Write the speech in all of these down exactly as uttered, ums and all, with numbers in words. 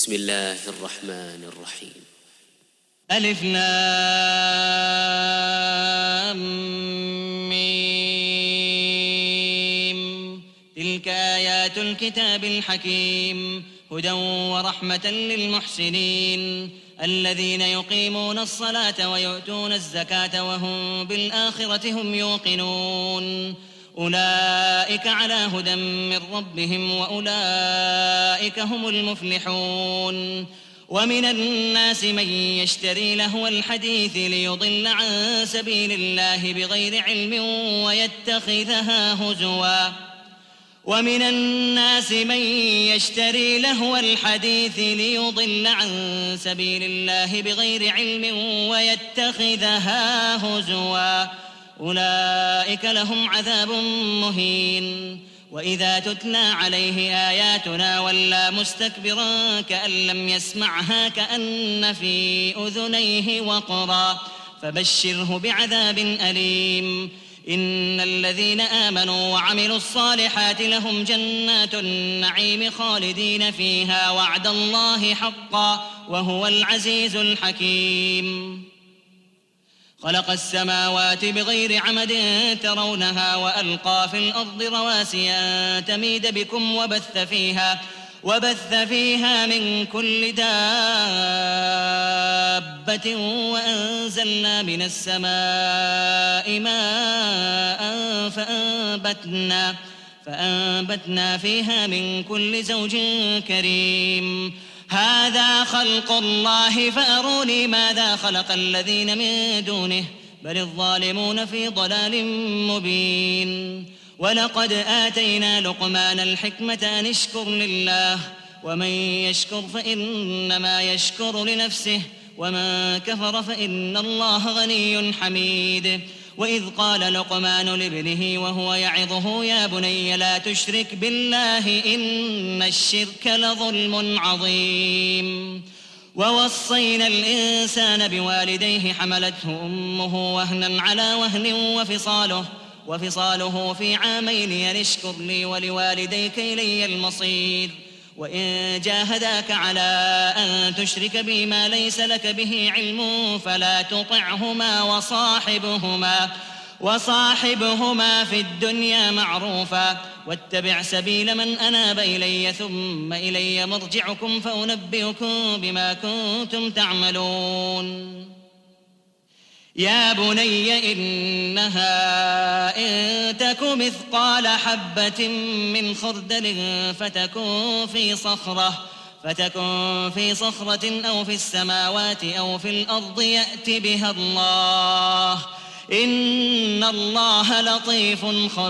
بسم الله الرحمن الرحيم. ألف لام ميم. تلك آيات الكتاب الحكيم هدى ورحمة للمحسنين الذين يقيمون الصلاة ويؤتون الزكاة وهم بالآخرة هم يوقنون أولئك على هدى من ربهم وأولئك هم المفلحون. ومن الناس من يشتري لهو الحديث ليضل عن سبيل الله بغير علم ويتخذها هزوا ومن الناس من يشتري لهو الحديث ليضل عن سبيل الله بغير علم ويتخذها هزوا أولئك لهم عذاب مهين. وإذا تتلى عليه آياتنا ولى مستكبرا كأن لم يسمعها كأن في أذنيه وقرا فبشره بعذاب أليم. إن الذين آمنوا وعملوا الصالحات لهم جنات النعيم خالدين فيها وعد الله حقا وهو العزيز الحكيم. خلق السماوات بغير عمد ترونها وألقى في الأرض رواسي أن تميد بكم وبث فيها وبث فيها من كل دابة وأنزلنا من السماء ماء فأنبتنا فأنبتنا فيها من كل زوج كريم. هذا خلق الله فأروني ماذا خلق الذين من دونه بل الظالمون في ضلال مبين. ولقد آتينا لقمان الحكمة أن اشكر لله ومن يشكر فإنما يشكر لنفسه ومن كفر فإن الله غني حميد. وإذ قال لقمان لابنه وهو يعظه يا بني لا تشرك بالله إن الشرك لظلم عظيم. ووصينا الإنسان بوالديه حملته أمه وهنا على وهن وفصاله وفصاله في عامين أن اشكر لي ولوالديك إلي المصير. وإن جاهداك على أن تشرك بي ما ليس لك به علم فلا تطعهما وصاحبهما وصاحبهما في الدنيا معروفا واتبع سبيل من أناب إلي ثم إلي مرجعكم فأنبئكم بما كنتم تعملون. يا بني إنها إن تك مثقال حبة من خردل فتكن في صخرة فتكن في صخرة أو في السماوات أو في الأرض يأت بها الله إن الله لطيف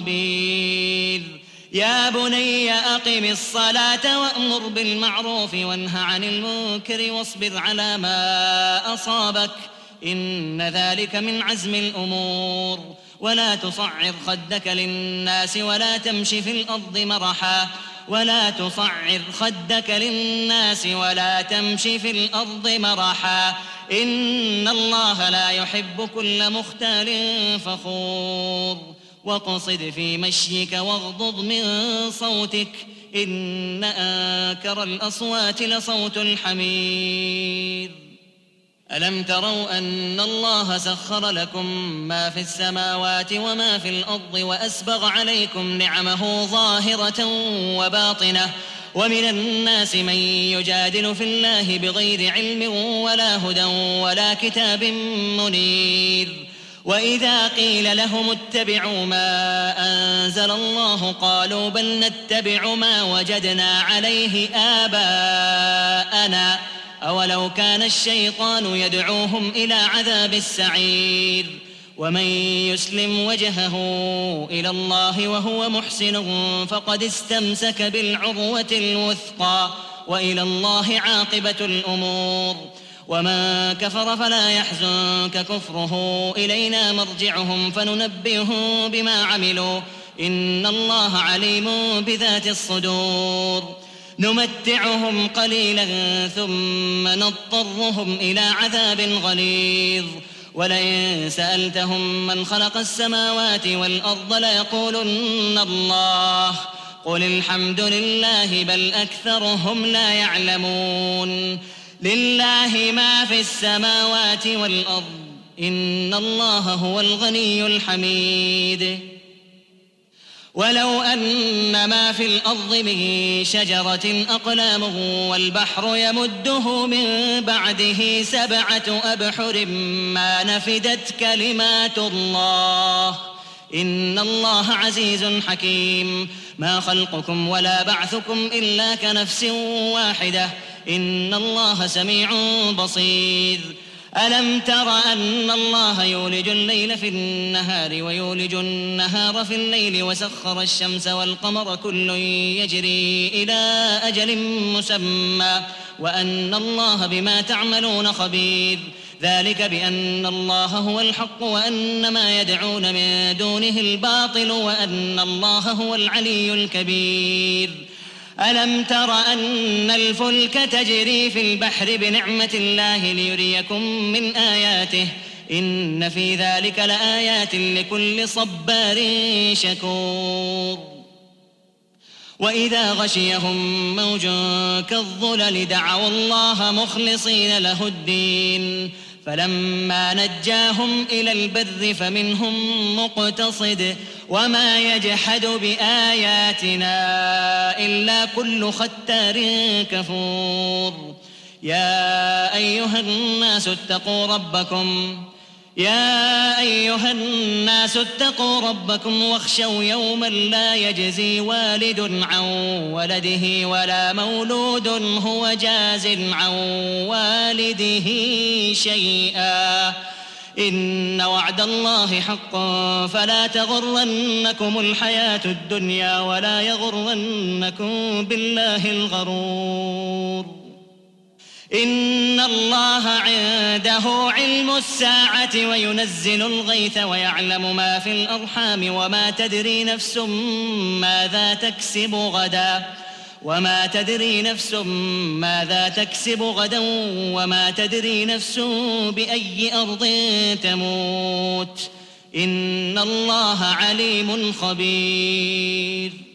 خبير. يا بني أقم الصلاة وأمر بالمعروف وانه عن المنكر واصبر على ما أصابك إن ذلك من عزم الأمور. ولا تصعر خدك للناس ولا تمشي في الأرض مرحا ولا تصعر خدك للناس ولا تمشي في الأرض مرحا إن الله لا يحب كل مختال فخور. واقصد في مشيك واغضض من صوتك إن أنكر الأصوات لصوت الحمير. ألم تروا أن الله سخر لكم ما في السماوات وما في الأرض وأسبغ عليكم نعمه ظاهرة وباطنة ومن الناس من يجادل في الله بغير علم ولا هدى ولا كتاب منير. وإذا قيل لهم اتبعوا ما أنزل الله قالوا بل نتبع ما وجدنا عليه آباءنا أولو كان الشيطان يدعوهم إلى عذاب السعير. ومن يسلم وجهه إلى الله وهو محسن فقد استمسك بالعروة الوثقى وإلى الله عاقبة الأمور. ومن كفر فلا يحزنك كفره إلينا مرجعهم فننبئهم بما عملوا إن الله عليم بذات الصدور. نمتعهم قليلا ثم نضطرهم إلى عذاب غليظ. ولئن سألتهم من خلق السماوات والأرض ليقولن الله قل الحمد لله بل أكثرهم لا يعلمون لله ما في السماوات والأرض إن الله هو الغني الحميد ولو أن ما في الأرض من شجرة أقلام والبحر يمده من بعده سبعة أبحر ما نفدت كلمات الله إن الله عزيز حكيم ما خلقكم ولا بعثكم إلا كنفس واحدة إن الله سميع بصير ألم تر أن الله يولج الليل في النهار ويولج النهار في الليل وسخر الشمس والقمر كل يجري إلى أجل مسمى وأن الله بما تعملون خبير ذلك بأن الله هو الحق وأن ما يدعون من دونه الباطل وأن الله هو العلي الكبير ألم تر أن الفلك تجري في البحر بنعمة الله ليريكم من آياته إن في ذلك لآيات لكل صبار شكور وإذا غشيهم موج كالظلل دعوا الله مخلصين له الدين فلما نجاهم إلى البر فمنهم مقتصد وما يجحد بآياتنا إلا كل ختار كفور يا أيها الناس اتقوا ربكم يا أيها الناس اتقوا ربكم واخشوا يوما لا يجزي والد عن ولده ولا مولود هو جاز عن والده شيئا إن وعد الله حق فلا تغرنكم الحياة الدنيا ولا يغرنكم بالله الغرور إن الله عنده علم الساعة وينزل الغيث ويعلم ما في الأرحام وما تدري نفس ماذا تكسب غدا وما تدري نفس ماذا تكسب غدا وما تدري نفس بأي أرض تموت إن الله عليم خبير